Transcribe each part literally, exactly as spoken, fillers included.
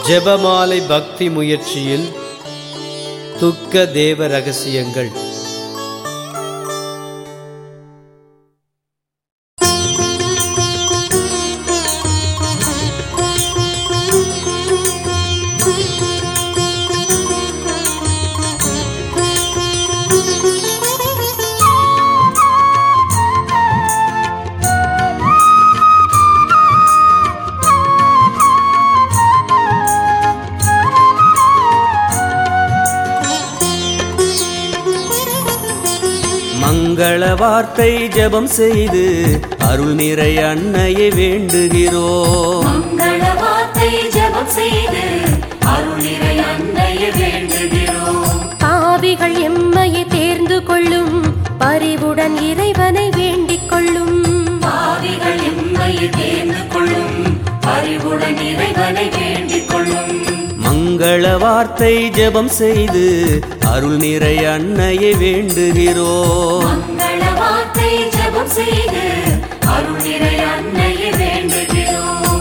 ஜெபமாலை பக்தி முயற்சியில் துக்க தேவ ரகசியங்கள். மங்கள வார்த்தை ஜெபம் செய்து அருள் நிறை அன்னையை வேண்டுகிறோம். மங்கள வார்த்தை ஜெபம் செய்து அருள் நிறை அன்னையை வேண்டுகிறோம். பாவிகள் எம்மையை தேர்ந்து கொள்ளும் பரிவுடன் இறைவனை வேண்டிக் கொள்ளும். பாவிகள் எம்மையை தேர்ந்து கொள்ளும் பரிவுடன் இறைவனை வேண்டிக் கொள்ளும். மங்கள வார்த்தை ஜெபம் செய்து அருள் நிறை அன்னையை வேண்டுகிறோம். மங்கள வார்த்தை ஜெபம் செய்து அருள் நிறை அன்னையை வேண்டுகிறோம்.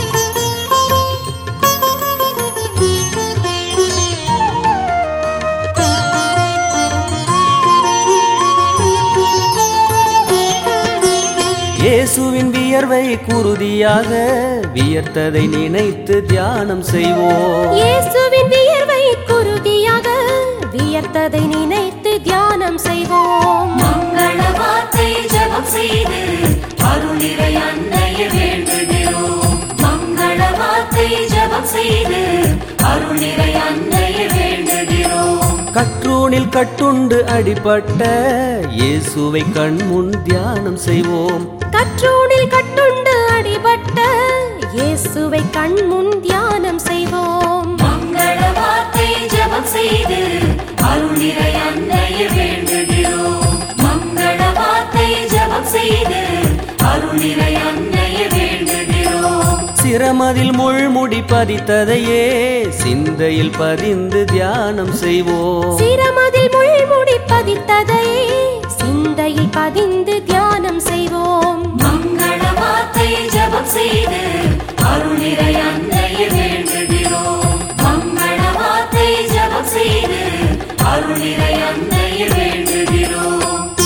இயேசுவின் வியர்வை குருதியாக வியர்த்ததை நினைத்து தியானம் செய்வோம். இயேசுவின் வியர்வை குருதியாக வியர்த்ததை நினைத்து தியானம் செய்வோம். மங்கள வார்த்தை ஜெபம் செய்து அருள் நிறை அன்னையை வேண்டுகிறோம். மங்கள வார்த்தை ஜெபம் செய்து அருள் நிறை அன்னையை வேண்டுகிறோம். கற்றூனில் கட்டுண்டு அடிபட்ட இயேசுவை கண்முன் தியானம் செய்வோம். கற்றூனில் கட்டுண்டு அடிபட்ட இயேசுவை கண்முன் தியானம் செய்வோம். மங்கள வார்த்தை ஜெபம் செய்து அருள் நிறை அன்னையை வேண்டுகிறோம். மங்கள வார்த்தை ஜெபம் செய்து அருள் நிறை அன்னையை வேண்டுகிறோம். சிரமதில் முள்முடி பதித்ததையே சிந்தையில் பதிந்து தியானம் செய்வோம். சிரமதில் முள்முடி பதித்ததையே சிந்தையில் பதிந்து தியானம் செய்வோம். மங்கள வார்த்தை ஜெபம் செய்து அருள் நிறை அன்னையை வேண்டுகிறோம். மங்கள வார்த்தை ஜெபம் செய்து அருள் நிறை அன்னையை வேண்டுகிறோம்.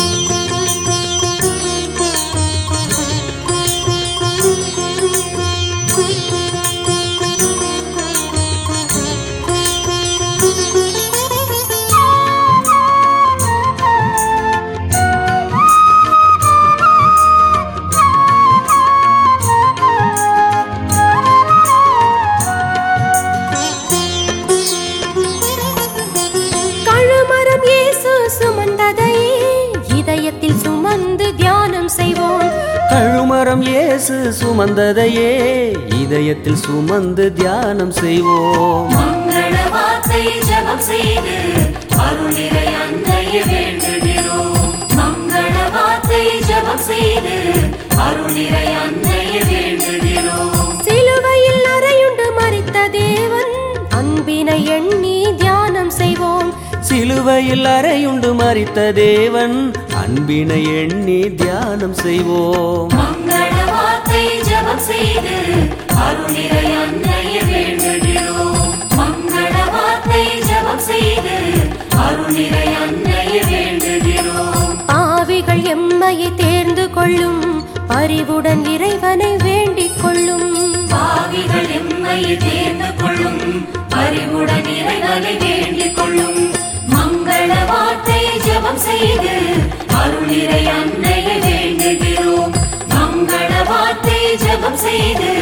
கழுமரம் இயேசு சுமந்ததையே இதயத்தில் சுமந்து தியானம் செய்வோம். கழுமரம் இயேசு சுமந்ததையே இதயத்தில் சுமந்து தியானம் செய்வோம். மங்கள வார்த்தை ஜெபம் செய்து அருள் நிறை அன்னையை வேண்டுகிறோம். மங்கள வார்த்தை ஜெபம் செய்து அருள் நிறை அன்னையை வேண்டுகிறோம். சிலுவையில் அறையுண்டு மரித்த தேவன் அன்பினை எண்ணி தியானம் செய்வோம். சிலுவையில் அறையுண்டு மரித்த தேவன் அன்பினை எண்ணி தியானம் செய்வோம். மங்கள வார்த்தை ஜெபம் செய்து அருள் நிறை அன்னையை வேண்டுகிறோம். மங்கள வார்த்தை ஜெபம் செய்து அருள் நிறை அன்னையை வேண்டுகிறோம். பாவிகள் எம்மையை தேர்ந்து கொள்ளும் பரிவுடன் இறைவனை வேண்டிக் கொள்ளும். பாவிகள் எம்மையை தேர்ந்து கொள்ளும் பரிவுடன் இறைவனை வேண்டிக் கொள்ளும். மங்கள வார்த்தை ஜெபம் செய்து அருள் நிறை அன்னையை வேண்டுகிறோம். மங்கள வார்த்தை ஜெபம் செய்து